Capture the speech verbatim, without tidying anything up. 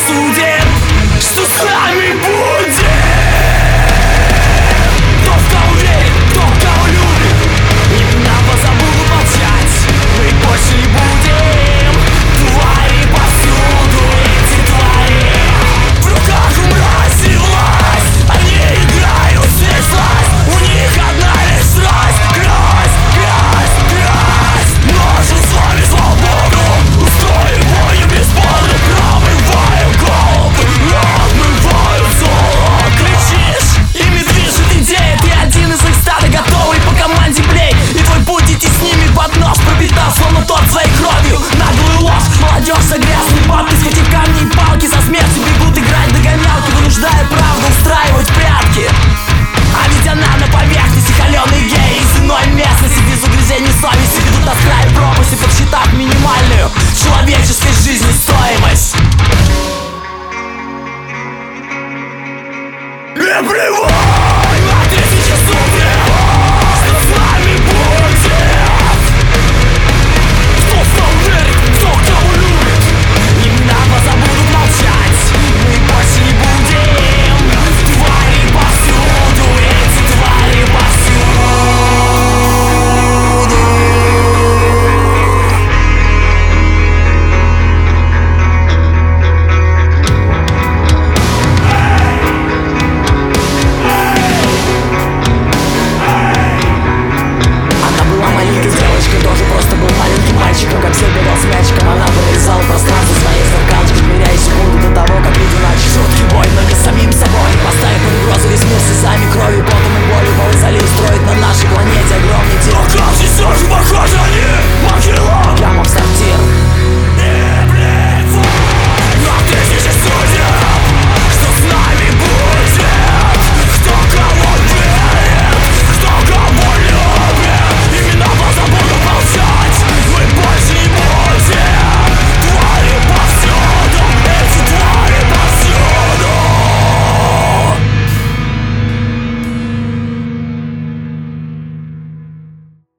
судим, что с нами будет. Кто в кого верит, кто в кого любит, не нам позабуду молчать. Мы больше не будем. Твари повсюду, эти твари. В руках у мрази власть, они играют здесь власть. У них одна лишь страсть, грязь, грязь, грязь. Можем с вами свободу, устроим бою бесспорно. Промываем головы, отмывают золото. Кричишь, ими движет идея. Ты один из их стада, готовый по команде плей. И твой путь идти с ними под нож пропитал, словно тот своей кровью наглую ложь. Молодежь за грязные бабки, схватив камни и палки, со смертью бегут играть в догонялки, вынуждая правду устраивать прятки. А ведь она на поверхности, холеные геи из иной местности, без угрызений совести ведут от края пропасти, подсчитав минимальную человеческой жизни стоимость. И плевать!